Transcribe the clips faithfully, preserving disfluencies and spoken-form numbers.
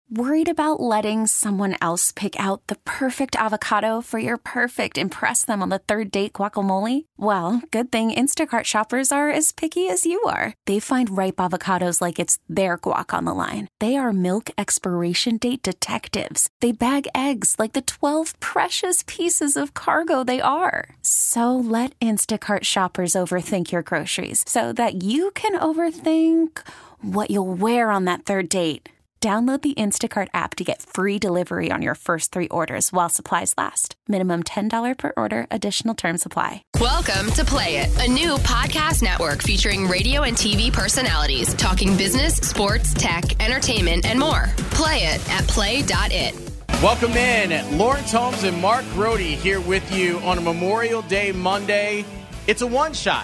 Worried about letting someone else pick out the perfect avocado for your perfect impress them on the third date guacamole? Well, good thing Instacart shoppers are as picky as you are. They find ripe avocados like it's their guac on the line. They are milk expiration date detectives. They bag eggs like the twelve precious pieces of cargo they are. So let Instacart shoppers overthink your groceries so that you can overthink what you'll wear on that third date. Download the Instacart app to get free delivery on your first three orders while supplies last. Minimum ten dollars per order. Additional terms apply. Welcome to Play It, a new podcast network featuring radio and T V personalities talking business, sports, tech, entertainment, and more. Play it at play dot it. Welcome in. Lawrence Holmes and Mark Grote here with you on a Memorial Day Monday. It's a one-shot.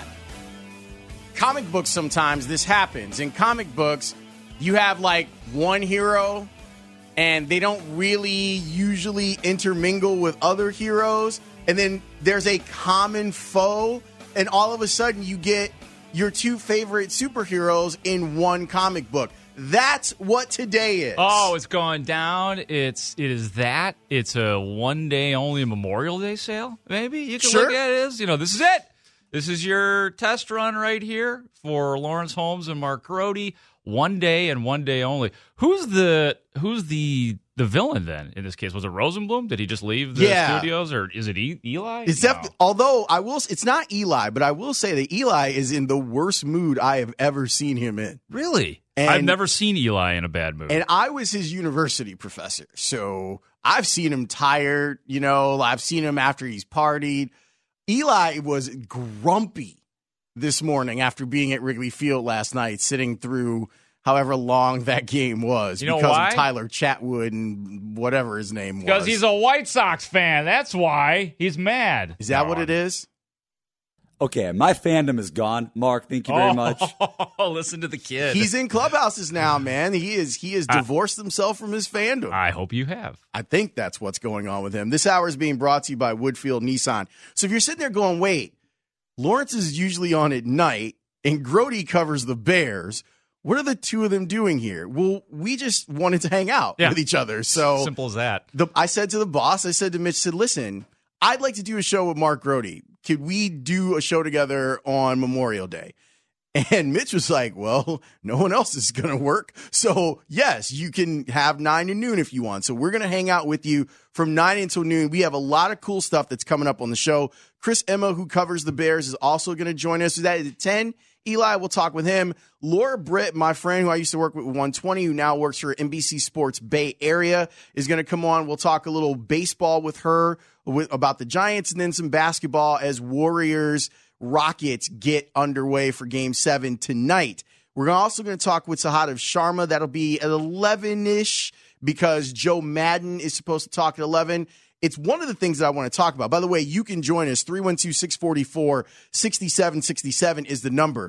Comic books, sometimes this happens. In comic books, you have like one hero and they don't really usually intermingle with other heroes. And then there's a common foe. And all of a sudden you get your two favorite superheroes in one comic book. That's what today is. Oh, it's going down. It's it is that. It's a one day only Memorial Day sale. Maybe you can Sure. look at it as, you know, this is it. This is your test run right here for Lawrence Holmes and Mark Grote. One day and one day only. Who's the who's the the villain then in this case? Was it Rosenblum? Did he just leave the Yeah. studios, or is it e- Eli? It's No. def- although I will, it's not Eli, but I will say that Eli is in the worst mood I have ever seen him in. Really? And- I've never seen Eli in a bad mood. And I was his university professor, so I've seen him tired. You know, I've seen him after he's partied. Eli was grumpy this morning after being at Wrigley Field last night, sitting through however long that game was You know because why? of Tyler Chatwood and whatever his name was. Because he's a White Sox fan. That's why he's mad. Is that No, what it is? Okay, my fandom is gone. Mark, thank you very oh, much. Listen to the kid. He's in clubhouses now, man. He is he has divorced himself from his fandom. I hope you have. I think that's what's going on with him. This hour is being brought to you by Woodfield Nissan. So if you're sitting there going, wait, Lawrence is usually on at night and Grote covers the Bears. What are the two of them doing here? Well, we just wanted to hang out Yeah. with each other. So Simple as that. the, I said to the boss, I said to Mitch, I said, listen, I'd like to do a show with Mark Grote. Could we do a show together on Memorial Day? And Mitch was like, well, no one else is going to work. So, yes, you can have nine to noon if you want. So we're going to hang out with you from nine until noon. We have a lot of cool stuff that's coming up on the show. Chris Emma, who covers the Bears, is also going to join us. So that is at ten. Eli, we'll talk with him. Laura Britt, my friend who I used to work with one twenty, who now works for N B C Sports Bay Area, is going to come on. We'll talk a little baseball with her with, about the Giants, and then some basketball as Warriors Rockets get underway for Game seven tonight. We're also going to talk with Sahadev Sharma. That'll be at eleven-ish because Joe Madden is supposed to talk at eleven. It's one of the things that I want to talk about. By the way, you can join us. three one two, six four four, six seven six seven is the number.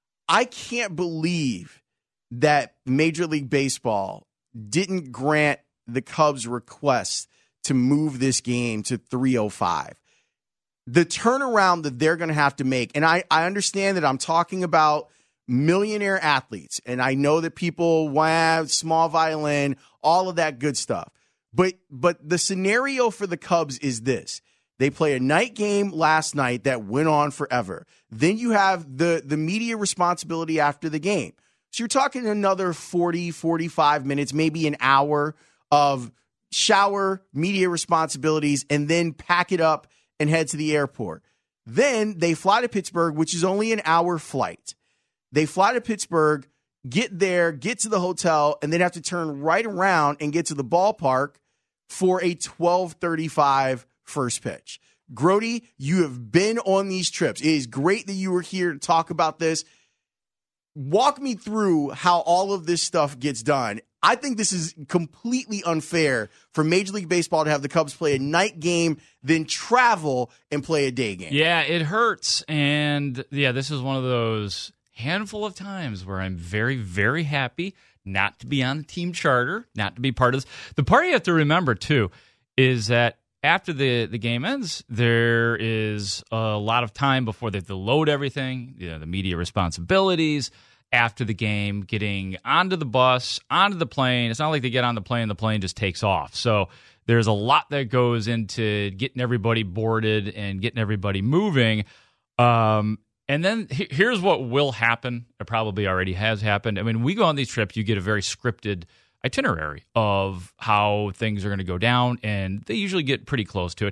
I can't believe that Major League Baseball didn't grant the Cubs' request to move this game to three oh five. The turnaround that they're going to have to make, and I, I understand that I'm talking about millionaire athletes, and I know that people want small violin, all of that good stuff. But but the scenario for the Cubs is this. They play a night game last night that went on forever. Then you have the, the media responsibility after the game. So you're talking another forty, forty-five minutes, maybe an hour of shower, media responsibilities, and then pack it up and head to the airport. Then they fly to Pittsburgh, which is only an hour flight. They fly to Pittsburgh, get there, get to the hotel, and then have to turn right around and get to the ballpark for a twelve thirty-five first pitch. Grote, you have been on these trips. It is great that you were here to talk about this. Walk me through how all of this stuff gets done. I think this is completely unfair for Major League Baseball to have the Cubs play a night game, then travel and play a day game. Yeah, it hurts. And yeah, this is one of those handful of times where I'm very, very happy not to be on the team charter, not to be part of this. The part you have to remember, too, is that after the, the game ends, there is a lot of time before they have to load everything, you know, the media responsibilities, after the game, getting onto the bus, onto the plane. It's not like they get on the plane and the plane just takes off. So there's a lot that goes into getting everybody boarded and getting everybody moving. Um, and then he- here's what will happen. It probably already has happened. I mean, we go on these trips, you get a very scripted itinerary of how things are going to go down, and they usually get pretty close to it.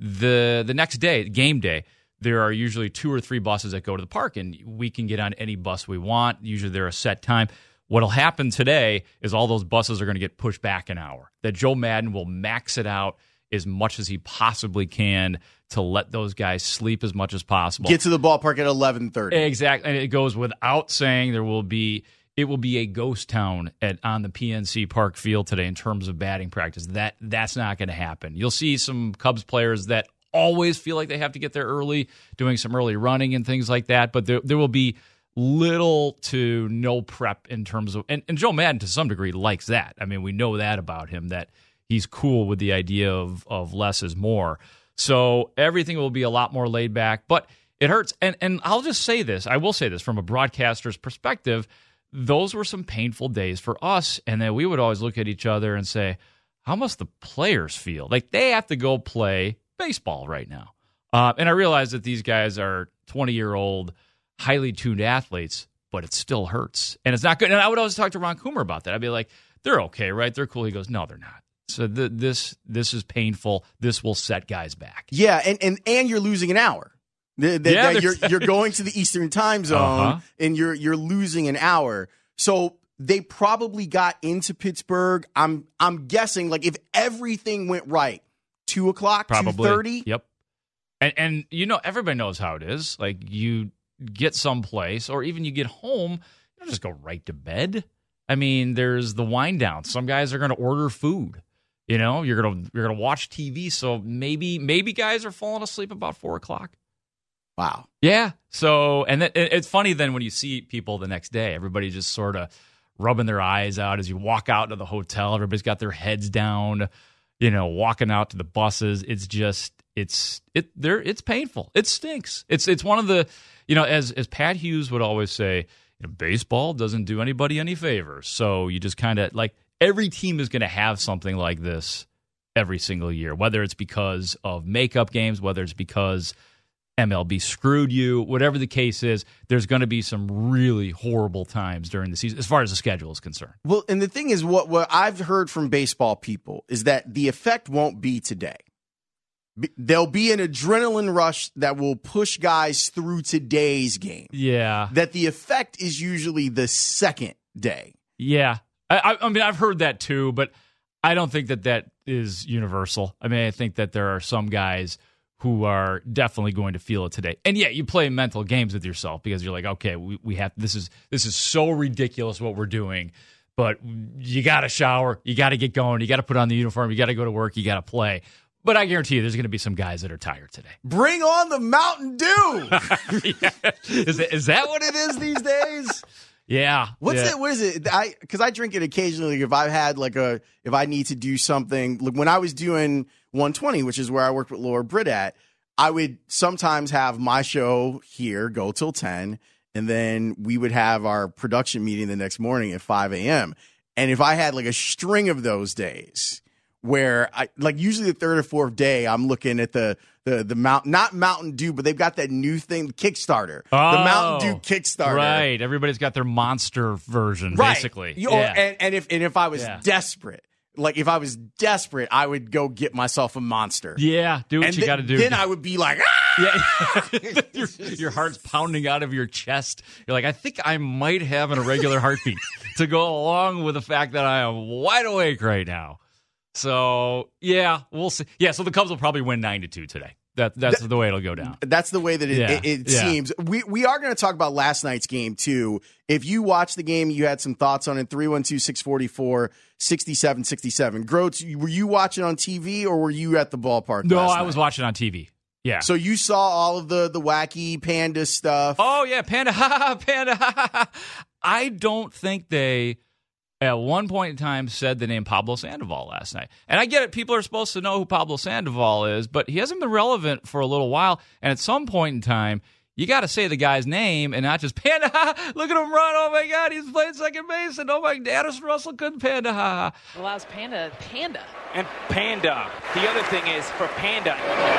The the next day, game day, there are usually two or three buses that go to the park, and we can get on any bus we want. Usually they're a set time. What'll happen today is all those buses are going to get pushed back an hour. That Joe Madden will max it out as much as he possibly can to let those guys sleep as much as possible. Get to the ballpark at eleven thirty. Exactly. And it goes without saying there will be it will be a ghost town at on the P N C Park field today in terms of batting practice. That that's not going to happen. You'll see some Cubs players that always feel like they have to get there early, doing some early running and things like that, but there there will be little to no prep in terms of and, and Joe Madden to some degree likes that. I mean, we know that about him, that he's cool with the idea of of less is more. So everything will be a lot more laid back, but it hurts. And and I'll just say this, I will say this from a broadcaster's perspective, those were some painful days for us, and then we would always look at each other and say, how must the players feel? Like they have to go play baseball right now. Uh, and I realize that these guys are twenty-year-old, highly tuned athletes, but it still hurts. And it's not good. And I would always talk to Ron Coomer about that. I'd be like, they're okay, right? They're cool. He goes, no, they're not. So th- this this is painful. This will set guys back. Yeah, and, and, and you're losing an hour. The, the, Yeah, that you're there's- you're going to the Eastern time zone Uh-huh. and you're you're losing an hour. So they probably got into Pittsburgh. I'm I'm guessing like if everything went right, two o'clock, two Probably. thirty. Yep. And and you know, everybody knows how it is. Like you get someplace or even you get home, you don't just go right to bed. I mean, there's the wind down. Some guys are going to order food. You know, you're gonna you're gonna watch T V. So maybe maybe guys are falling asleep about four o'clock. Wow. Yeah. So, and it, it's funny then when you see people the next day, everybody just sort of rubbing their eyes out as you walk out to the hotel. Everybody's got their heads down, you know, walking out to the buses. It's just, it's, it, there, it's painful. It stinks. It's, it's one of the, you know, as, as Pat Hughes would always say, you know, baseball doesn't do anybody any favors. So you just kind of like every team is going to have something like this every single year, whether it's because of makeup games, whether it's because M L B screwed you, whatever the case is, there's going to be some really horrible times during the season as far as the schedule is concerned. Well, and the thing is, what, what I've heard from baseball people is that the effect won't be today. B- There'll be an adrenaline rush that will push guys through today's game. Yeah. That the effect is usually the second day. Yeah. I, I, I mean, I've heard that too, but I don't think that that is universal. I mean, I think that there are some guys who are definitely going to feel it today. And yeah, you play mental games with yourself because you're like, okay, we, we have this is this is so ridiculous what we're doing, but you got to shower, you got to get going, you got to put on the uniform, you got to go to work, you got to play. But I guarantee you there's going to be some guys that are tired today. Bring on the Mountain Dew. Yeah. Is, it, is that what it is these days? Yeah. What's yeah. it? What is it? I because I drink it occasionally. If I've had like a if I need to do something, like when I was doing one twenty, which is where I worked with Laura Britt at, I would sometimes have my show here go till ten, and then we would have our production meeting the next morning at five a.m. And if I had like a string of those days where I like usually the third or fourth day, I'm looking at the the the Mount not Mountain Dew, but they've got that new thing, Kickstarter, Oh, the Mountain Dew Kickstarter. Right. Everybody's got their monster version, Right. basically. You- yeah. and, and if and if I was Yeah. desperate, like if I was desperate, I would go get myself a Monster. yeah. Do what and you th- got to do. Then I would be like, ah! Yeah. your, your heart's pounding out of your chest. You're like, I think I might have an irregular heartbeat to go along with the fact that I am wide awake right now. So, yeah, we'll see. Yeah, so the Cubs will probably win nine to two today. That That's the way it'll go down. That's the way that it, Yeah. it, it Yeah. seems. We we are going to talk about last night's game, too. If you watched the game, you had some thoughts on it, three one two, six four four, six seven six seven. Groats, were you watching on T V or were you at the ballpark No, last I was night? watching on T V. Yeah. So you saw all of the, the wacky panda stuff. Oh, yeah, Panda, ha, ha, Panda, ha, ha, ha. I don't think they, at one point in time, said the name Pablo Sandoval last night. And I get it, people are supposed to know who Pablo Sandoval is, but he hasn't been relevant for a little while. And at some point in time, you got to say the guy's name and not just Panda. Look at him run. Oh, my God. He's playing second base. And oh, my God. Addison Russell couldn't Panda. Ha. Allows Panda. Panda. And Panda. The other thing is for Panda.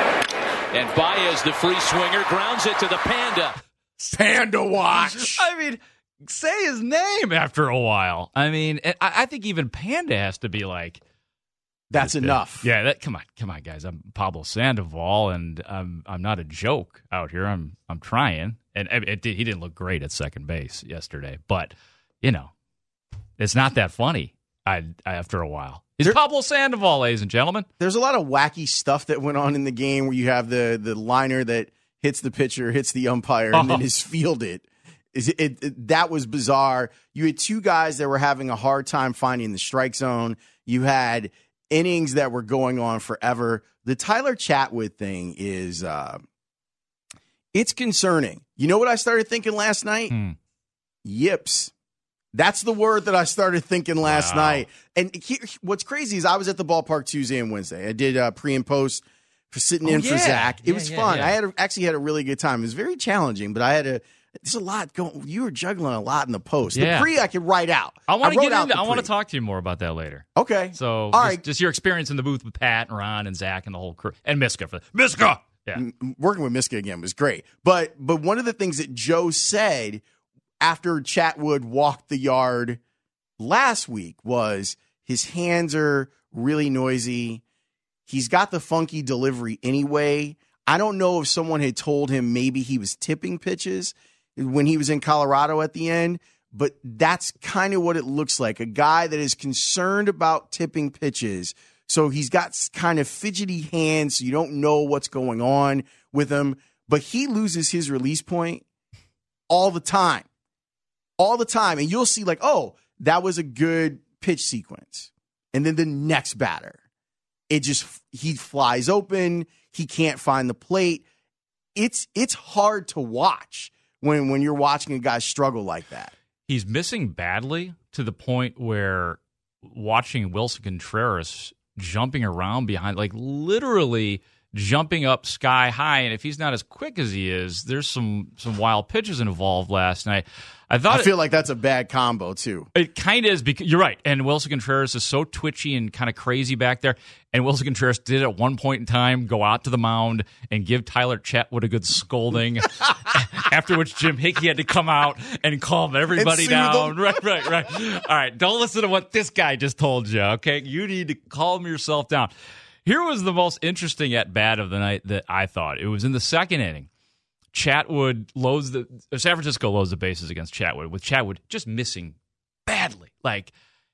And Baez, the free swinger, grounds it to the Panda. Panda watch. I mean, say his name after a while. I mean, I, I think even Panda has to be like, that's enough. Yeah, that, come on, come on, guys. I'm Pablo Sandoval, and I'm I'm not a joke out here. I'm I'm trying, and it, it, he didn't look great at second base yesterday, but you know, it's not that funny. I, I after a while, he's there, Pablo Sandoval, ladies and gentlemen. There's a lot of wacky stuff that went on in the game where you have the the liner that hits the pitcher, hits the umpire, and oh. then is fielded. Is it, it, it that was bizarre. You had two guys that were having a hard time finding the strike zone. You had innings that were going on forever. The Tyler Chatwood thing is, uh, it's concerning. You know what I started thinking last night? Hmm. Yips. That's the word that I started thinking last wow. night. And he, what's crazy is I was at the ballpark Tuesday and Wednesday. I did uh, pre and post for sitting oh, in yeah. for Zach. It yeah, was yeah, fun. Yeah. I had a, actually had a really good time. It was very challenging, but I had a There's a lot going. You were juggling a lot in the post. Yeah. The pre I could write out. I want to get into. I pre. want to talk to you more about that later. Okay. So, all just, right. just your experience in the booth with Pat and Ron and Zach and the whole crew and Miska for Miska. Yeah, working with Miska again was great. But but one of the things that Joe said after Chatwood walked the yard last week was his hands are really noisy. He's got the funky delivery anyway. I don't know if someone had told him maybe he was tipping pitches when he was in Colorado at the end, but that's kind of what it looks like. A guy that is concerned about tipping pitches. So he's got kind of fidgety hands, so you don't know what's going on with him, but he loses his release point all the time. All the time. And you'll see like, oh, that was a good pitch sequence. And then the next batter, it just, he flies open. He can't find the plate. It's it's hard to watch when, when you're watching a guy struggle like that. He's missing badly to the point where watching Wilson Contreras jumping around behind, like literally jumping up sky high. And if he's not as quick as he is, there's some some wild pitches involved last night. I thought I feel it, like that's a bad combo too. It kind of is because you're right. And Wilson Contreras is so twitchy and kind of crazy back there. And Wilson Contreras did at one point in time go out to the mound and give Tyler Chatwood a good scolding. After which Jim Hickey had to come out and calm everybody down. Right, right, right. All right, don't listen to what this guy just told you. Okay, you need to calm yourself down. Here was the most interesting at bat of the night that I thought. It was in the second inning. Chatwood loads the San Francisco loads the bases against Chatwood, with Chatwood just missing badly. Like,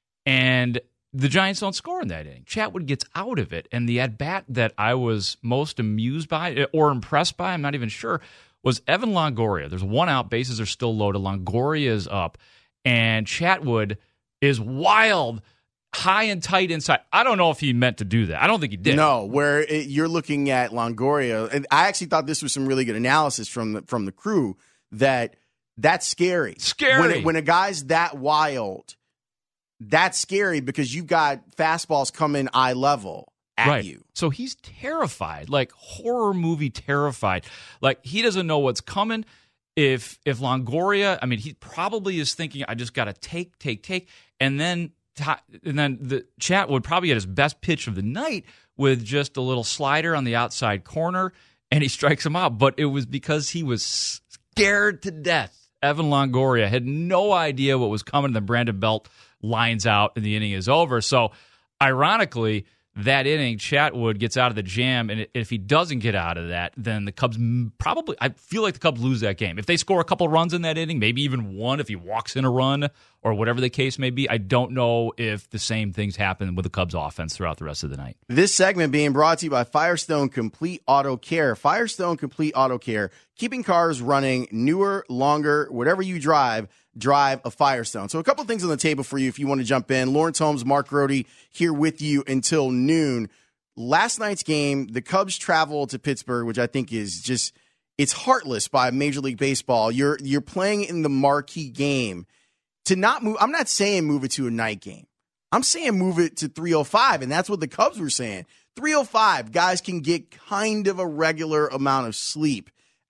and the Giants don't score in that inning. Chatwood gets out of it, and the at bat that I was most amused by or impressed by, I'm not even sure, was Evan Longoria. There's one out, bases are still loaded. Longoria is up, and Chatwood is wild. High and tight inside. I don't know if he meant to do that. I don't think he did. No, where it, you're looking at Longoria, and I actually thought this was some really good analysis from the from the crew that that's scary. Scary. When, it, when a guy's that wild, that's scary because you've got fastballs coming eye level at right. you. So he's terrified, like horror movie terrified. Like he doesn't know what's coming. If if Longoria, I mean, he probably is thinking, I just got to take, take, take, and then. And then the Chatwood probably had his best pitch of the night with just a little slider on the outside corner, and he strikes him out. But it was because he was scared to death. Evan Longoria had no idea what was coming. Then Brandon Belt lines out, and the inning is over. So, ironically, that inning, Chatwood gets out of the jam, and if he doesn't get out of that, then the Cubs probably, I feel like the Cubs lose that game. If they score a couple runs in that inning, maybe even one if he walks in a run or whatever the case may be, I don't know if the same things happen with the Cubs offense throughout the rest of the night. This segment being brought to you by Firestone Complete Auto Care. Firestone Complete Auto Care, keeping cars running newer, longer, whatever you drive, drive a Firestone. So a couple things on the table for you if you want to jump in. Lawrence Holmes, Mark Grody here with you until noon. Last night's game, the Cubs travel to Pittsburgh, which I think is just, it's heartless by Major League Baseball. You're you're playing in the marquee game. To not move, I'm not saying move it to a night game. I'm saying move it to three oh five, and that's what the Cubs were saying. three oh five, guys can get kind of a regular amount of sleep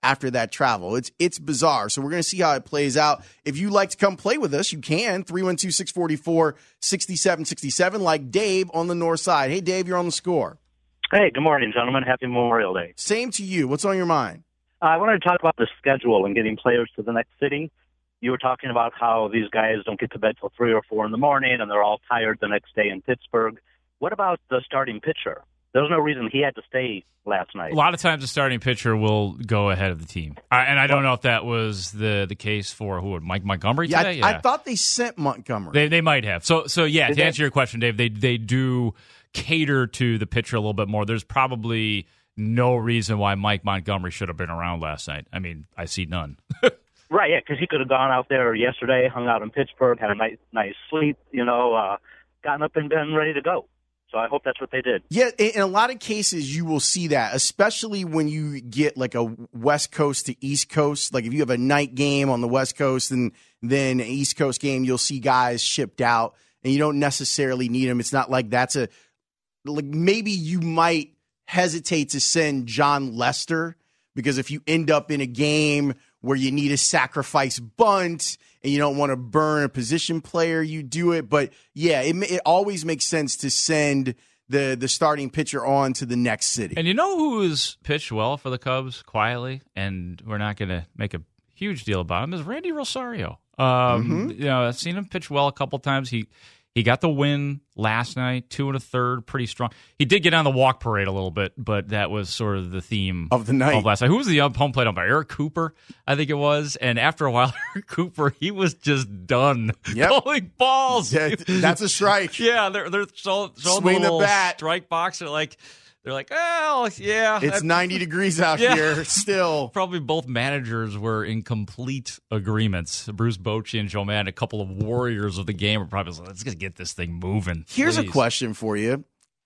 after that travel. It's it's bizarre. So we're going to see how it plays out. If you'd like to come play with us, you can. three one two, six four four, six seven six seven, like Dave on the north side. Hey, Dave, you're on the score. Hey, good morning, gentlemen. Happy Memorial Day. Same to you. What's on your mind? Uh, I wanted to talk about the schedule and getting players to the next city. You were talking about how these guys don't get to bed till three or four in the morning, and they're all tired the next day in Pittsburgh. What about the starting pitcher? There was no reason he had to stay last night. A lot of times the starting pitcher will go ahead of the team. I, and I don't know if that was the, the case for who Mike Montgomery yeah, today. I, Yeah, I thought they sent Montgomery. They they might have. So so yeah, Did to they? answer your question, Dave, they they do cater to the pitcher a little bit more. There's probably no reason why Mike Montgomery should have been around last night. I mean, I see none. Right, yeah, because he could have gone out there yesterday, hung out in Pittsburgh, had a nice, nice sleep, you know, uh, gotten up and been ready to go. So I hope that's what they did. Yeah, in a lot of cases, you will see that, especially when you get like a West Coast to East Coast. Like if you have a night game on the West Coast and then an East Coast game, you'll see guys shipped out, and you don't necessarily need them. It's not like that's a like maybe you might hesitate to send John Lester because if you end up in a game where you need a sacrifice bunt and you don't want to burn a position player, you do it. But, yeah, it, it always makes sense to send the, the starting pitcher on to the next city. And you know who's pitched well for the Cubs quietly, and we're not going to make a huge deal about him, is Randy Rosario. Um, mm-hmm. You know, I've seen him pitch well a couple times. He he got the win last night, two and a third, pretty strong. He did get on the walk parade a little bit, but that was sort of the theme of the night. Of last night. Who was the home plate umpire? Eric Cooper, I think it was. And after a while, Eric Cooper, he was just done yep. pulling balls. Yeah, that's a strike. Yeah, they're they're so, so swing the, the bat, strike box. They're like. They're like, oh, yeah. It's ninety degrees out yeah. here still. Probably both managers were in complete agreements. Bruce Bochy and Joe Madden, a couple of warriors of the game, were probably like, let's just get this thing moving. Here's please. a question for you.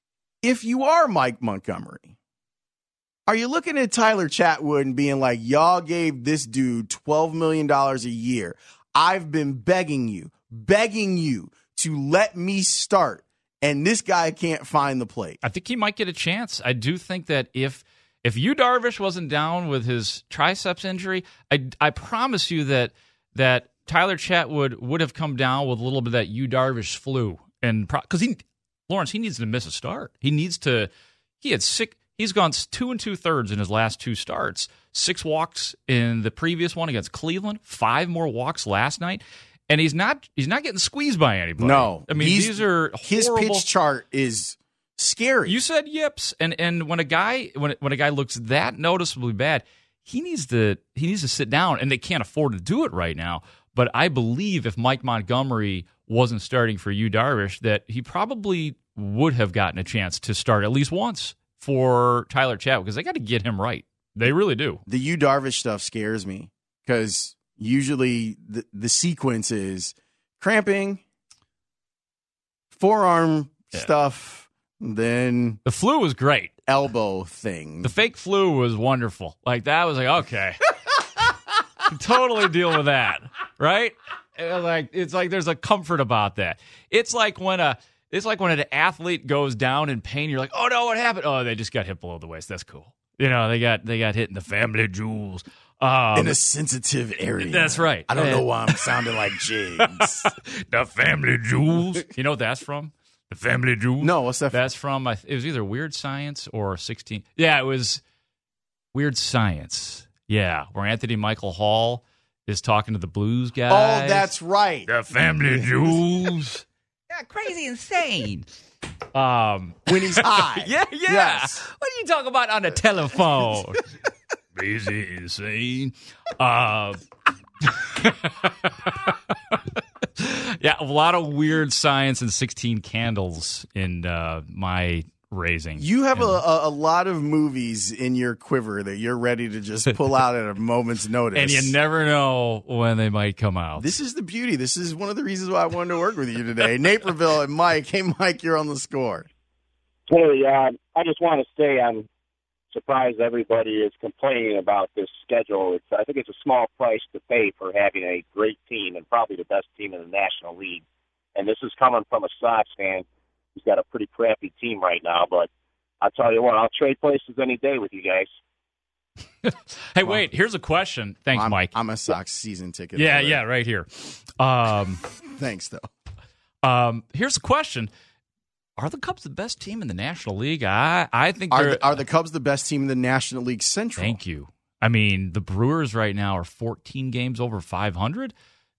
If you are Mike Montgomery, are you looking at Tyler Chatwood and being like, y'all gave this dude twelve million dollars a year. I've been begging you, begging you to let me start. And this guy can't find the plate. I think he might get a chance. I do think that if if Yu Darvish wasn't down with his triceps injury, I, I promise you that that Tyler Chatwood would have come down with a little bit of that Yu Darvish flu, and because he Lawrence he needs to miss a start. He needs to. He had six. He's gone two and two thirds in his last two starts. Six walks in the previous one against Cleveland. Five more walks last night. And he's not he's not getting squeezed by anybody. No. I mean, these are horrible. His pitch chart is scary. You said yips. And and when a guy when when a guy looks that noticeably bad, he needs to he needs to sit down, and they can't afford to do it right now. But I believe if Mike Montgomery wasn't starting for Yu Darvish, that he probably would have gotten a chance to start at least once for Tyler Chatwood, because they got to get him right. They really do. The Yu Darvish stuff scares me because usually the, the sequence is cramping, forearm yeah. stuff, then the flu was great. Elbow thing. The fake flu was wonderful. Like that was like, okay. Totally deal with that. Right? It was like it's like there's a comfort about that. It's like when a it's like when an athlete goes down in pain, you're like, oh no, what happened? Oh, they just got hit below the waist. That's cool. You know, they got they got hit in the family jewels. Um, in a sensitive area. That's right. I don't know why I'm sounding like Jigs. The family jewels. You know what that's from? The family jewels? No, what's that from? That's from, it was either Weird Science or sixteen. Yeah, it was Weird Science. Yeah, where Anthony Michael Hall is talking to the blues guys. Oh, that's right. The family jewels. Yeah, crazy insane. Um, when he's high. yeah, yeah. Yes. What are you talking about on the telephone? Crazy insane. Uh, yeah, a lot of Weird Science and sixteen Candles in uh, my raising. You have and, a, a lot of movies in your quiver that you're ready to just pull out at a moment's notice. And you never know when they might come out. This is the beauty. This is one of the reasons why I wanted to work with you today. Naperville and Mike. Hey, Mike, you're on the score. Hey, uh, I just want to say I'm surprised everybody is complaining about this schedule. It's, I think it's a small price to pay for having a great team and probably the best team in the National League. And this is coming from a Sox fan who's got a pretty crappy team right now. But I'll tell you what, I'll trade places any day with you guys. Hey, well, wait, here's a question. Thanks, I'm, Mike. I'm a Sox season ticket. Yeah, holder. yeah, right here. Um, Thanks, though. Um, here's a question. Are the Cubs the best team in the National League? I, I think are they're... The, are the Cubs the best team in the National League Central? Thank you. I mean, the Brewers right now are fourteen games over five hundred.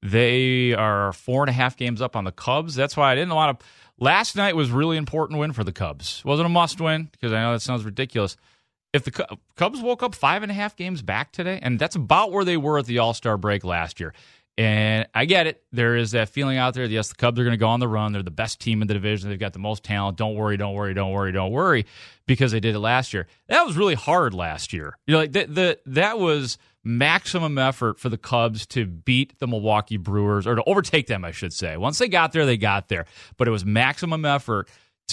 They are four and a half games up on the Cubs. That's why I didn't want to... Last night was a really important win for the Cubs. It wasn't a must-win, because I know that sounds ridiculous. If the Cubs woke up five and a half games back today, and that's about where they were at the All-Star break last year. And I get it. There is that feeling out there. Yes, the Cubs are going to go on the run. They're the best team in the division. They've got the most talent. Don't worry, don't worry, don't worry, don't worry, because they did it last year. That was really hard last year. You know, like the, the that was maximum effort for the Cubs to beat the Milwaukee Brewers, or to overtake them, I should say. Once they got there, they got there. But it was maximum effort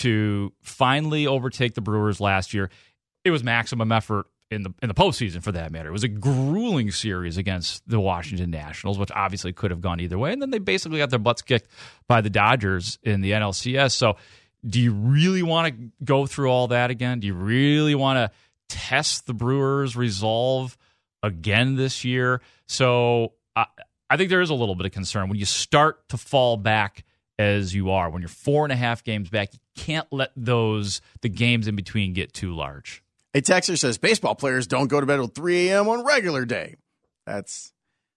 to finally overtake the Brewers last year. It was maximum effort in the in the postseason, for that matter. It was a grueling series against the Washington Nationals, which obviously could have gone either way. And then they basically got their butts kicked by the Dodgers in the N L C S. So do you really want to go through all that again? Do you really want to test the Brewers' resolve again this year? So I, I think there is a little bit of concern. When you start to fall back as you are, when you're four and a half games back, you can't let those the games in between get too large. A texter says baseball players don't go to bed at three a.m. on regular day. That's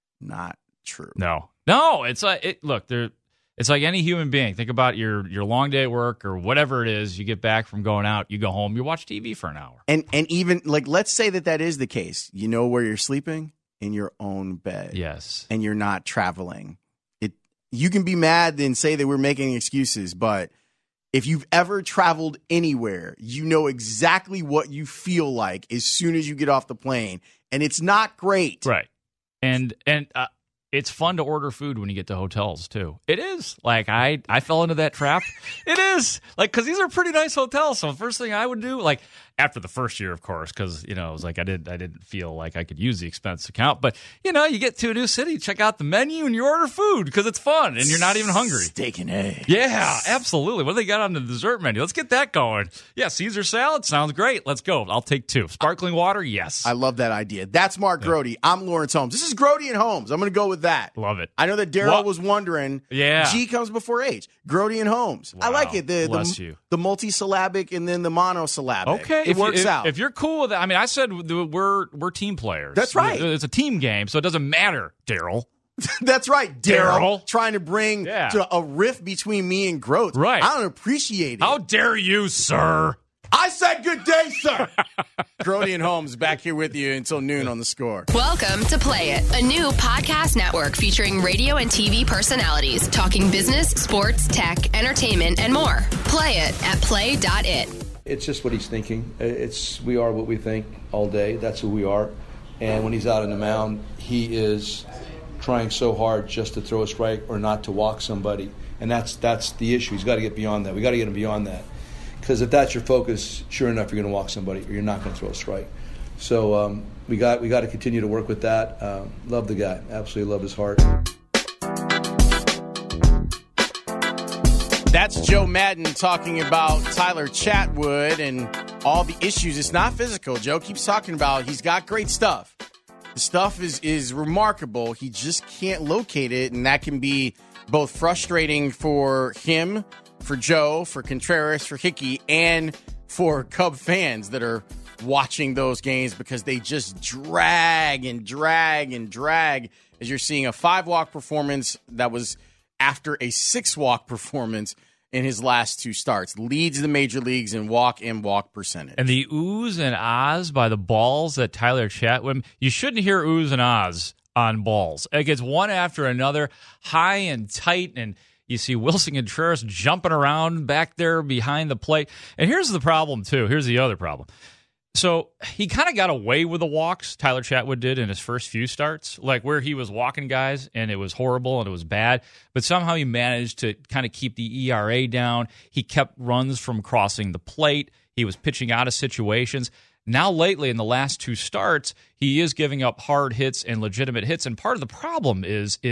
not true. No, no. It's like it. Look, there. It's like any human being. Think about your your long day at work or whatever it is. You get back from going out, you go home, you watch T V for an hour. And and even like, let's say that that is the case. You know where you're sleeping? In your own bed. Yes. And you're not traveling. It. You can be mad and say that we're making excuses, but if you've ever traveled anywhere, you know exactly what you feel like as soon as you get off the plane, and it's not great. Right. And and uh, it's fun to order food when you get to hotels too. It is. Like I I fell into that trap. It is. Like, cuz these are pretty nice hotels. So the first thing I would do, like after the first year, of course, cuz you know, it was like I didn't I didn't feel like I could use the expense account, but you know, you get to a new city, check out the menu and you order food because it's fun and you're not even hungry. Steak and eggs. Yeah, absolutely. What do they got on the dessert menu? Let's get that going. Yeah, Caesar salad sounds great. Let's go. I'll take two. Sparkling water, yes. I love that idea. That's Mark yeah. Grody. I'm Lawrence Holmes. This is Grody and Holmes. I'm going to go with that. Love it. I know that Daryl was wondering. Yeah. G comes before H. Grody and Holmes. Wow. I like it. The, Bless the, you. the multisyllabic and then the monosyllabic. Okay. It if works you, if, out. If you're cool with that, I mean, I said we're we're team players. That's right. It's a team game, so it doesn't matter, Daryl. That's right, Daryl. Trying to bring yeah. to a rift between me and Groth. Right. I don't appreciate it. How dare you, sir? I said good day, sir. Grody and Holmes back here with you until noon on The Score. Welcome to Play It, a new podcast network featuring radio and T V personalities talking business, sports, tech, entertainment, and more. Play it at play dot it. It's just what he's thinking. It's we are what we think all day. That's who we are. And when he's out on the mound, he is trying so hard just to throw a strike or not to walk somebody. And that's that's the issue. He's got to get beyond that. We got to get him beyond that. Because if that's your focus, sure enough, you're going to walk somebody or you're not going to throw a strike. So um, we got we got to continue to work with that. Um, love the guy. Absolutely love his heart. That's Joe Madden talking about Tyler Chatwood and all the issues. It's not physical. Joe keeps talking about he's got great stuff. The stuff is, is remarkable. He just can't locate it, and that can be both frustrating for him, for Joe, for Contreras, for Hickey, and for Cub fans that are watching those games because they just drag and drag and drag as you're seeing a five-walk performance that was after a six-walk performance in his last two starts. Leads the major leagues in walk and walk percentage. And the oohs and ahs by the balls that Tyler Chatwood, you shouldn't hear oohs and ahs on balls. It gets one after another, high and tight, and you see Wilson Contreras jumping around back there behind the plate. And here's the problem, too. Here's the other problem. So he kind of got away with the walks, Tyler Chatwood did in his first few starts, like where he was walking guys and it was horrible and it was bad, but somehow he managed to kind of keep the E R A down. He kept runs from crossing the plate. He was pitching out of situations. Now lately in the last two starts, he is giving up hard hits and legitimate hits, and part of the problem is is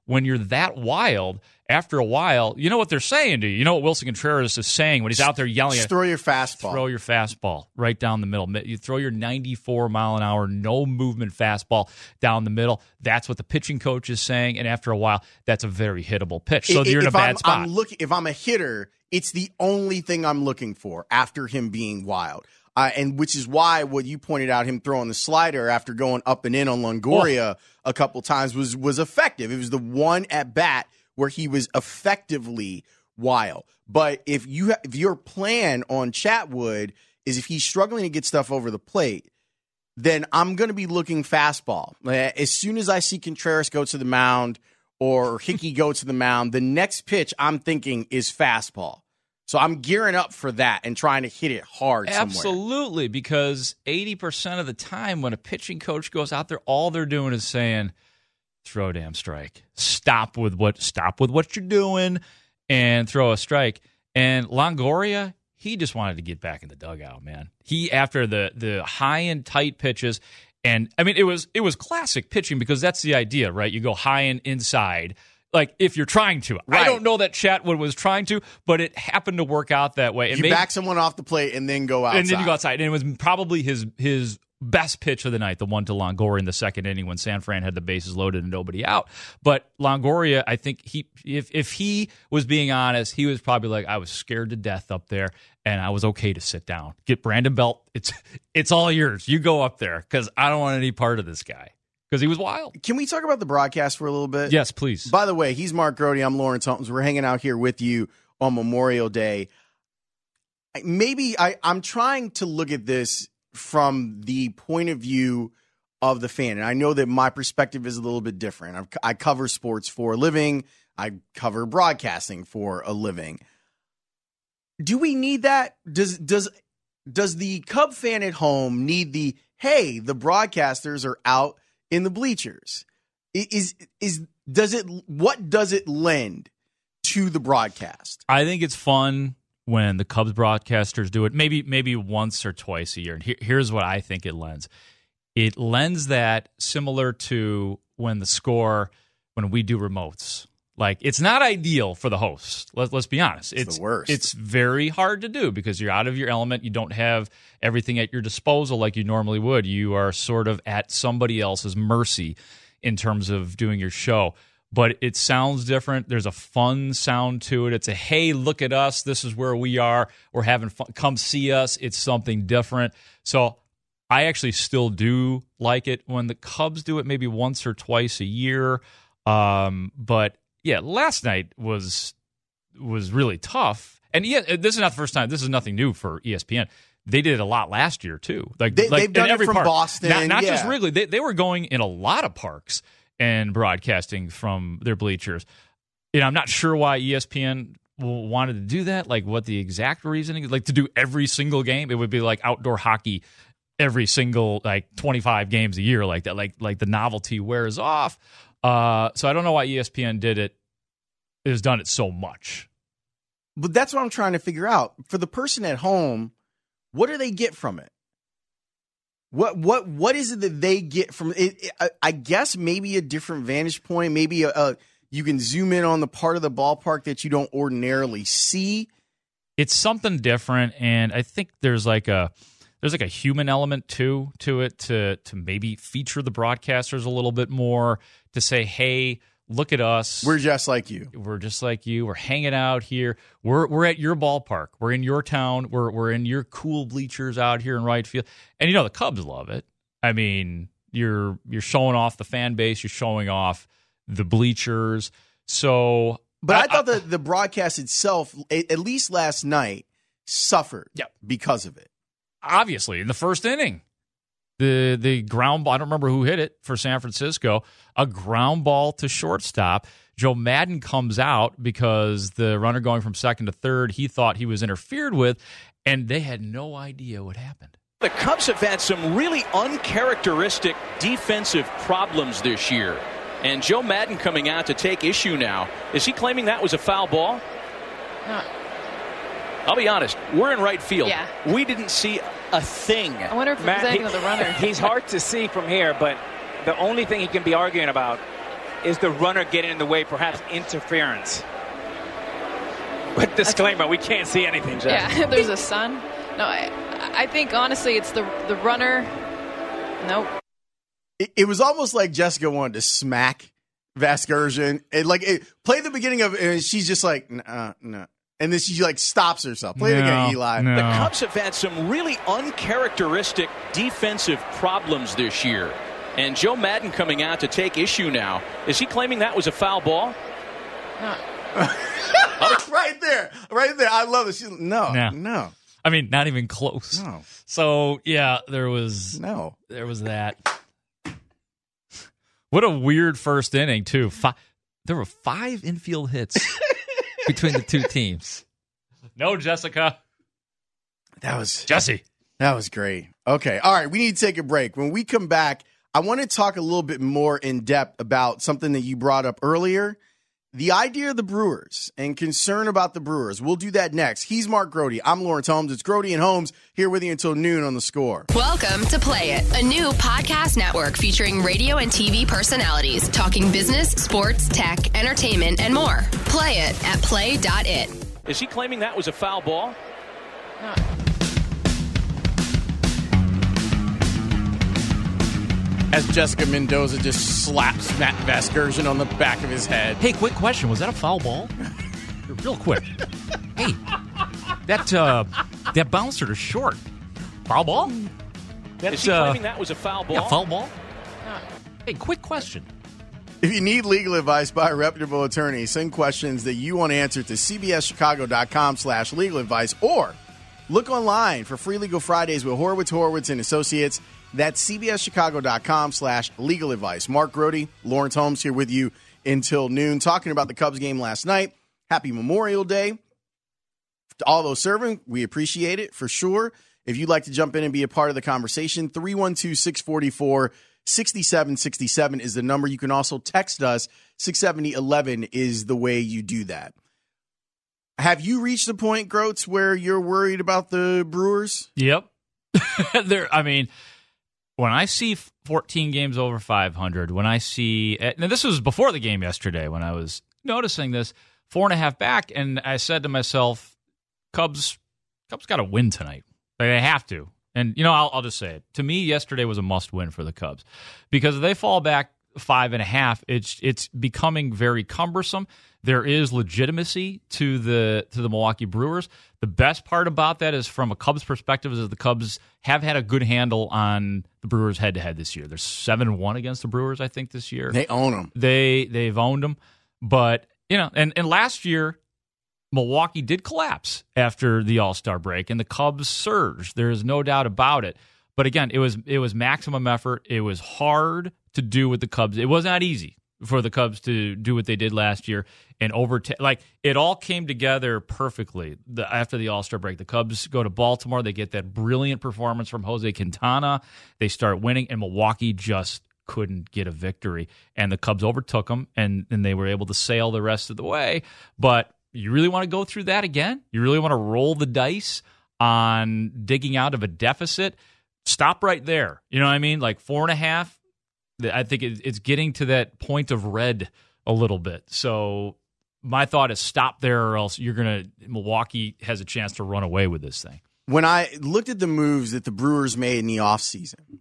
when you're that wild, after a while, you know what they're saying to you. You know what Wilson Contreras is saying when he's out there yelling Just at throw your fastball. Throw your fastball right down the middle. You throw your ninety-four mile an hour, no movement fastball down the middle. That's what the pitching coach is saying, and after a while, that's a very hittable pitch. So if, you're in a if bad I'm, spot. I'm looking, if I'm a hitter, it's the only thing I'm looking for after him being wild. Uh, and which is why what you pointed out, him throwing the slider after going up and in on Longoria oh. a couple times was was effective. It was the one at bat where he was effectively wild. But if you ha- if your plan on Chatwood is if he's struggling to get stuff over the plate, then I'm going to be looking fastball. As soon as I see Contreras go to the mound or Hickey go to the mound, the next pitch I'm thinking is fastball. So I'm gearing up for that and trying to hit it hard somewhere. Absolutely, because eighty percent of the time when a pitching coach goes out there, all they're doing is saying, throw a damn strike. Stop with what stop with what you're doing and throw a strike. And Longoria, he just wanted to get back in the dugout, man. He, after the the high and tight pitches, and I mean, it was it was classic pitching because that's the idea, right? You go high and inside. Like, if you're trying to. Right. I don't know that Chatwood was trying to, but it happened to work out that way. And you maybe, back someone off the plate and then go outside. And then you go outside. And it was probably his his best pitch of the night, the one to Longoria in the second inning when San Fran had the bases loaded and nobody out. But Longoria, I think he, if if he was being honest, he was probably like, I was scared to death up there, and I was okay to sit down. Get Brandon Belt. It's, it's all yours. You go up there because I don't want any part of this guy. Because he was wild. Can we talk about the broadcast for a little bit? Yes, please. By the way, he's Mark Grody. I'm Lawrence Holmes. We're hanging out here with you on Memorial Day. Maybe I, I'm trying to look at this from the point of view of the fan. And I know that my perspective is a little bit different. I've, I cover sports for a living. I cover broadcasting for a living. Do we need that? Does does does the Cub fan at home need the, hey, the broadcasters are out in the bleachers? Is is does it what does it lend to the broadcast? I think it's fun when the Cubs broadcasters do it, maybe maybe once or twice a year. And here, here's what I think it lends. It lends that similar to when the score, when we do remotes. Like, it's not ideal for the hosts. Let, let's be honest. It's, it's the worst. It's very hard to do because you're out of your element. You don't have everything at your disposal like you normally would. You are sort of at somebody else's mercy in terms of doing your show. But it sounds different. There's a fun sound to it. It's a, hey, look at us. This is where we are. We're having fun. Come see us. It's something different. So I actually still do like it when the Cubs do it maybe once or twice a year. Um, but yeah, last night was was really tough. And yeah, this is not the first time. This is nothing new for E S P N. They did it a lot last year, too. Like, they, like they've done in every it from park. Boston. Not, not yeah. just Wrigley. They, they were going in a lot of parks and broadcasting from their bleachers. You know, I'm not sure why E S P N wanted to do that, like what the exact reasoning is. Like, to do every single game, it would be like outdoor hockey every single, like, twenty-five games a year like that. Like, like the novelty wears off. Uh, so I don't know why E S P N did it. It has done it so much. But that's what I'm trying to figure out. For the person at home, what do they get from it? What what what is it that they get from it? it I guess maybe a different vantage point. Maybe a, a you can zoom in on the part of the ballpark that you don't ordinarily see. It's something different, and I think there's like a there's like a human element too to it to to maybe feature the broadcasters a little bit more, to say, hey, look at us. We're just like you. We're just like you. We're hanging out here. We're we're at your ballpark. We're in your town. We're we're in your cool bleachers out here in right field. And you know the Cubs love it. I mean, you're you're showing off the fan base. You're showing off the bleachers. So, but I, I thought the the broadcast itself, at least last night, suffered yeah. because of it. Obviously, in the first inning. The the ground ball, I don't remember who hit it for San Francisco, a ground ball to shortstop. Joe Madden comes out because the runner going from second to third, he thought he was interfered with, and they had no idea what happened. The Cubs have had some really uncharacteristic defensive problems this year. And Joe Madden coming out to take issue now. Is he claiming that was a foul ball? No. I'll be honest, we're in right field. Yeah. We didn't see a thing. I wonder if it was Matt, anything with the runner. He's hard to see from here, but the only thing he can be arguing about is the runner getting in the way, perhaps interference? With disclaimer, we can't see anything, Jeff. Yeah, there's a sun. No, I, I think honestly it's the the runner. Nope. It, it was almost like Jessica wanted to smack Vasgersian. It, like it, play the beginning of it, and she's just like, no, no. And then she like stops herself. Play no, it again, Eli. No. The Cubs have had some really uncharacteristic defensive problems this year. And Joe Maddon coming out to take issue now. Is he claiming that was a foul ball? No. right there. Right there. I love it. She's, no, no. No. I mean, not even close. No. So, yeah, there was no. There was that. What a weird first inning, too. Five, there were five infield hits between the two teams. No, Jessica. That was Jesse. That was great. Okay. All right. We need to take a break. When we come back, I want to talk a little bit more in depth about something that you brought up earlier. The idea of the Brewers and concern about the Brewers. We'll do that next. He's Mark Grody. I'm Lawrence Holmes. It's Grody and Holmes here with you until noon on The Score. Welcome to Play It, a new podcast network featuring radio and T V personalities talking business, sports, tech, entertainment, and more. Play it at play dot it. Is he claiming that was a foul ball? No. As Jessica Mendoza just slaps Matt Vasgersian on the back of his head. Hey, quick question. Was that a foul ball? Real quick. Hey, that uh, that bouncer to short. Foul ball? That's, Is he uh, claiming that was a foul ball? Yeah, foul ball? No. Hey, quick question. If you need legal advice by a reputable attorney, send questions that you want answered to cbschicago.com slash legal advice or look online for free Legal Fridays with Horowitz, Horowitz and Associates. That's cbschicago.com slash legal advice. Mark Grody, Lawrence Holmes here with you until noon, talking about the Cubs game last night. Happy Memorial Day. To all those serving, we appreciate it for sure. If you'd like to jump in and be a part of the conversation, three one two, six four four, six seven six seven is the number. You can also text us. six seven zero one one is the way you do that. Have you reached the point, Groats, where you're worried about the Brewers? Yep. There. I mean, when I see fourteen games over five hundred, when I see, now this was before the game yesterday when I was noticing this, four and a half back, and I said to myself, Cubs, Cubs got to win tonight. They have to. And, you know, I'll, I'll just say it. To me, yesterday was a must-win for the Cubs because if they fall back five and a half, it's it's becoming very cumbersome. There is legitimacy to the to the Milwaukee Brewers. The best part about that is from a Cubs perspective is that the Cubs have had a good handle on the Brewers head-to-head this year. They're seven one against the Brewers, I think, this year. They own them. They, they've owned them. But, you know, and, and last year, Milwaukee did collapse after the All-Star break, and the Cubs surged. There is no doubt about it. But again, it was it was maximum effort. It was hard to do with the Cubs. It was not easy for the Cubs to do what they did last year and overtake. Like, it all came together perfectly the, after the All-Star break. The Cubs go to Baltimore. They get that brilliant performance from Jose Quintana. They start winning, and Milwaukee just couldn't get a victory. And the Cubs overtook them, and, and they were able to sail the rest of the way. But you really want to go through that again? You really want to roll the dice on digging out of a deficit? Stop right there. You know what I mean? Like four and a half. I think it's getting to that point of red a little bit. So my thought is stop there, or else you're gonna. Milwaukee has a chance to run away with this thing. When I looked at the moves that the Brewers made in the offseason,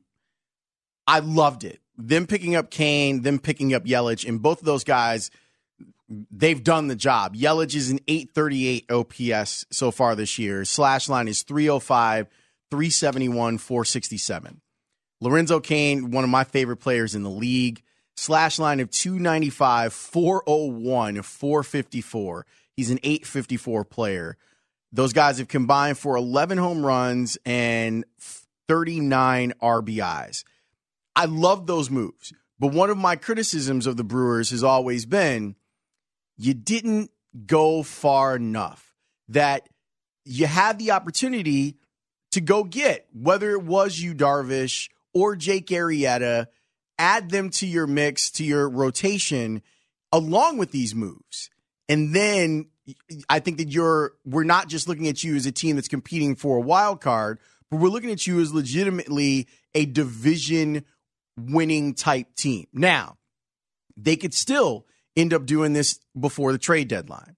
I loved it. Them picking up Kane, them picking up Yelich, and both of those guys, they've done the job. Yelich is an eight thirty-eight O P S so far this year. Slash line is three oh five, three seventy-one, four sixty-seven. Lorenzo Cain, one of my favorite players in the league. Slash line of two ninety-five, four oh one, four fifty-four. He's an eight fifty-four player. Those guys have combined for eleven home runs and thirty-nine R B Is. I love those moves. But one of my criticisms of the Brewers has always been you didn't go far enough. That you had the opportunity to go get, whether it was Yu Darvish or Jake Arrieta, add them to your mix, to your rotation, along with these moves. And then I think that you're we're not just looking at you as a team that's competing for a wild card, but we're looking at you as legitimately a division winning type team. Now, they could still end up doing this before the trade deadline.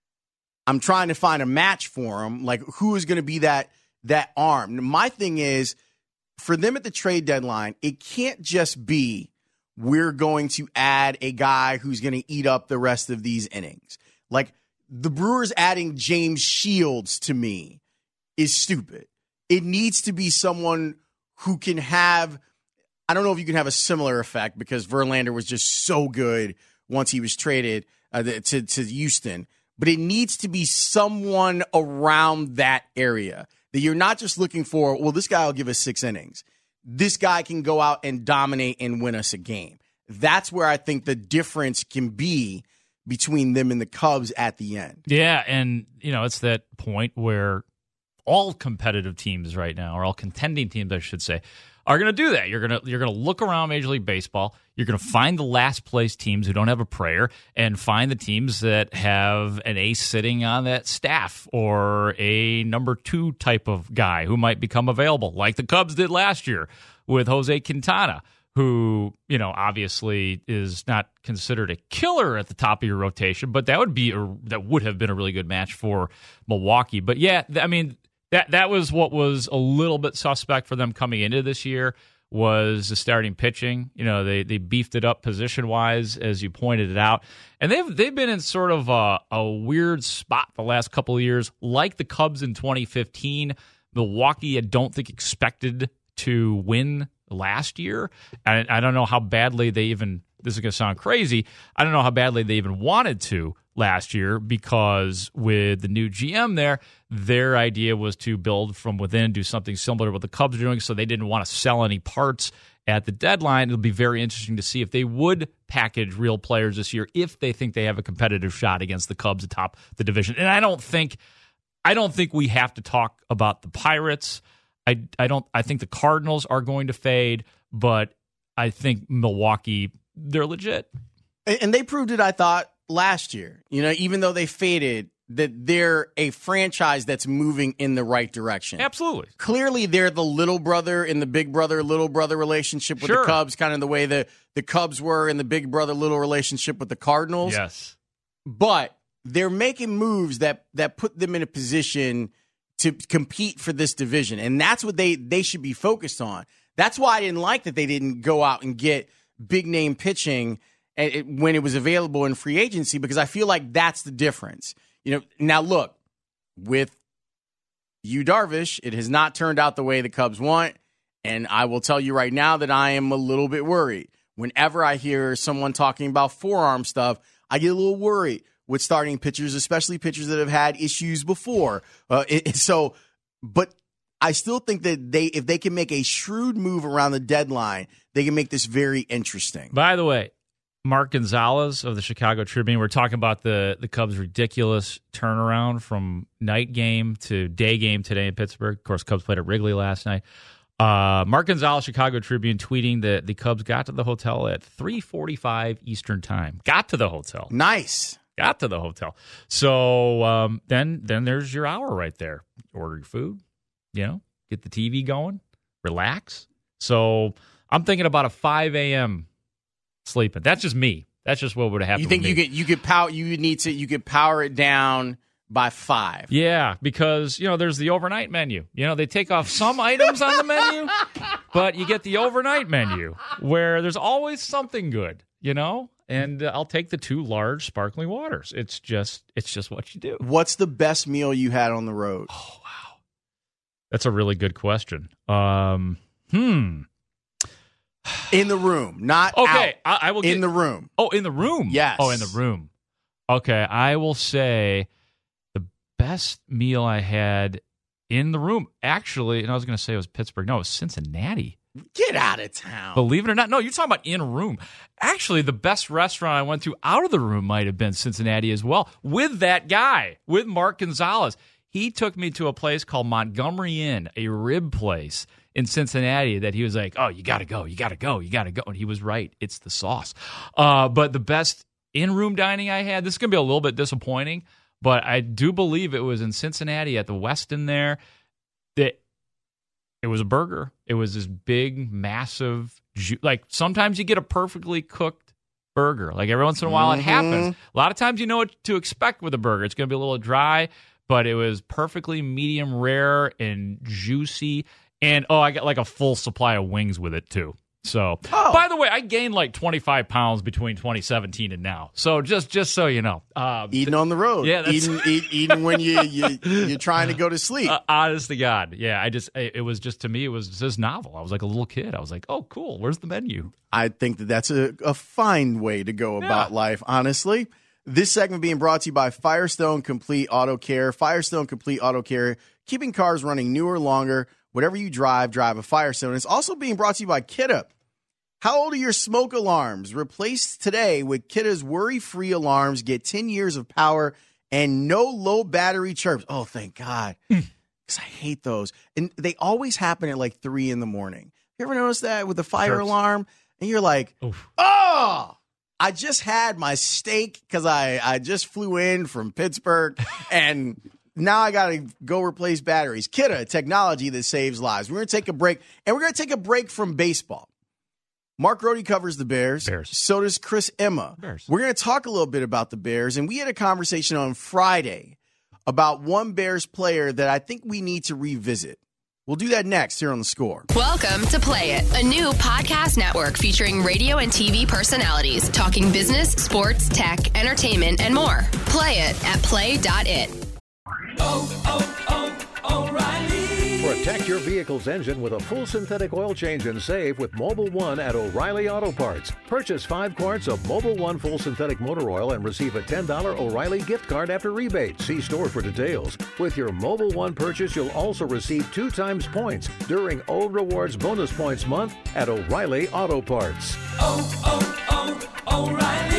I'm trying to find a match for them. Like, who is going to be that that arm? My thing is, for them at the trade deadline, it can't just be we're going to add a guy who's going to eat up the rest of these innings. Like, the Brewers adding James Shields to me is stupid. It needs to be someone who can have, I don't know if you can have a similar effect because Verlander was just so good once he was traded uh, to, to Houston. But it needs to be someone around that area that you're not just looking for, well, this guy will give us six innings. This guy can go out and dominate and win us a game. That's where I think the difference can be between them and the Cubs at the end. Yeah, and, you know, it's that point where all competitive teams right now, or all contending teams, I should say, are going to do that. You're going to you're going to look around Major League Baseball. You're going to find the last place teams who don't have a prayer and find the teams that have an ace sitting on that staff or a number two type of guy who might become available, like the Cubs did last year with Jose Quintana, who, you know, obviously is not considered a killer at the top of your rotation, but that would be a, that would have been a really good match for Milwaukee. But yeah, I mean, That that was what was a little bit suspect for them coming into this year was the starting pitching. You know, they they beefed it up position wise, as you pointed it out, and they've they've been in sort of a, a weird spot the last couple of years, like the Cubs in twenty fifteen. Milwaukee, I don't think expected to win last year. I, I don't know how badly they even. This is going to sound crazy. I don't know how badly they even wanted to last year because with the new G M there, their idea was to build from within, do something similar to what the Cubs are doing, so they didn't want to sell any parts at the deadline. It'll be very interesting to see if they would package real players this year if they think they have a competitive shot against the Cubs atop the division. And I don't think I don't think we have to talk about the Pirates. I I don't I think the Cardinals are going to fade, but I think Milwaukee, they're legit. And they proved it, I thought, last year. You know, even though they faded, that they're a franchise that's moving in the right direction. Absolutely. Clearly, they're the little brother in the big brother, little brother relationship with Sure. the Cubs, kind of the way the, the Cubs were in the big brother, little relationship with the Cardinals. Yes. But they're making moves that, that put them in a position to compete for this division. And that's what they, they should be focused on. That's why I didn't like that they didn't go out and get big name pitching when it was available in free agency, because I feel like that's the difference. You know, now look, with Yu Darvish, it has not turned out the way the Cubs want, and I will tell you right now that I am a little bit worried. Whenever I hear someone talking about forearm stuff, I get a little worried with starting pitchers, especially pitchers that have had issues before. Uh, it, so, but I still think that they, if they can make a shrewd move around the deadline, they can make this very interesting. By the way, Mark Gonzalez of the Chicago Tribune, we're talking about the, the Cubs' ridiculous turnaround from night game to day game today in Pittsburgh. Of course, Cubs played at Wrigley last night. Uh, Mark Gonzalez, Chicago Tribune, tweeting that the Cubs got to the hotel at three forty-five Eastern Time. Got to the hotel. Nice. Got to the hotel. So um, then, then there's your hour right there. Order your food, you know, get the T V going, relax. So I'm thinking about a five a.m. sleeping. That's just me. That's just what would happen. You think with you me. could you could power you need to you could power it down by five? Yeah, because you know there's the overnight menu. You know they take off some items on the menu, but you get the overnight menu where there's always something good. You know, and uh, I'll take the two large sparkling waters. It's just it's just what you do. What's the best meal you had on the road? Oh wow, that's a really good question. Um, hmm. In the room, not okay. out. I, I will in get, the room. Oh, in the room. Yes. Oh, in the room. Okay, I will say the best meal I had in the room. Actually, and I was going to say it was Pittsburgh. No, it was Cincinnati. Get out of town. Believe it or not. No, you're talking about in a room. Actually, the best restaurant I went to out of the room might have been Cincinnati as well, with that guy, with Mark Gonzalez. He took me to a place called Montgomery Inn, a rib place in Cincinnati that he was like, oh, you got to go, you got to go, you got to go. And he was right. It's the sauce. Uh, but the best in-room dining I had, this is going to be a little bit disappointing, but I do believe it was in Cincinnati at the Westin there. That it was a burger. It was this big, massive, ju- like sometimes you get a perfectly cooked burger. Like every once in a while, Mm-hmm. it happens. A lot of times, you know what to expect with a burger. It's going to be a little dry, but it was perfectly medium rare and juicy. And oh, I got like a full supply of wings with it too. So, Oh. by the way, I gained like twenty-five pounds between twenty seventeen and now. So just just so you know, um, Eating on the road. Yeah, that's- eating, eat, eating when you, you, you're trying to go to sleep. Uh, honest to God, yeah. I just it, it was just to me it was just novel. I was like a little kid. I was like, oh, cool. Where's the menu? I think that that's a, a fine way to go about Yeah. life, honestly. This segment being brought to you by Firestone Complete Auto Care. Firestone Complete Auto Care, keeping cars running newer, longer. Whatever you drive, drive a Firestone. It's also being brought to you by Kidda. How old are your smoke alarms? Replace today with Kidda's worry-free alarms. Get ten years of power and no low battery chirps. Oh, thank God. Because I hate those. And they always happen at like three in the morning. You ever notice that with the fire Chirps. alarm? And you're like, Oof. oh, I just had my steak because I, I just flew in from Pittsburgh and now I got to go replace batteries. Kidda, technology that saves lives. We're going to take a break, and we're going to take a break from baseball. Mark Rohde covers the Bears. Bears. So does Chris Emma. Bears. We're going to talk a little bit about the Bears, and we had a conversation on Friday about one Bears player that I think we need to revisit. We'll do that next here on The Score. Welcome to Play It, a new podcast network featuring radio and T V personalities talking business, sports, tech, entertainment, and more. Play it at play dot it. Oh, oh, oh, O'Reilly. Protect your vehicle's engine with a full synthetic oil change and save with Mobile One at O'Reilly Auto Parts. Purchase five quarts of Mobile One full synthetic motor oil and receive a ten dollars O'Reilly gift card after rebate. See store for details. With your Mobile One purchase, you'll also receive two times points during O Rewards Bonus Points Month at O'Reilly Auto Parts. Oh, oh, oh, O'Reilly.